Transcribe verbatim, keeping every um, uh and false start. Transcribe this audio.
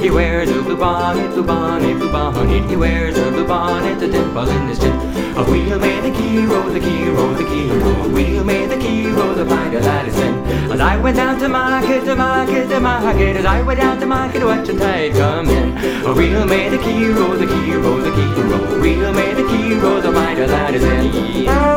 He wears a blue bonnet, blue bonnet, blue bonnet. He wears a blue bonnet, a dimple in his chin. A wheel made the key, roll the key, roll the key, roll. A wheel made the key, roll the find a lad is in. As I went down to market, to market, to market. As I went down to market to watch the tide come in. A wheel made the key, roll the key, roll the key, roll. A wheel made the key, roll the find a lad is in.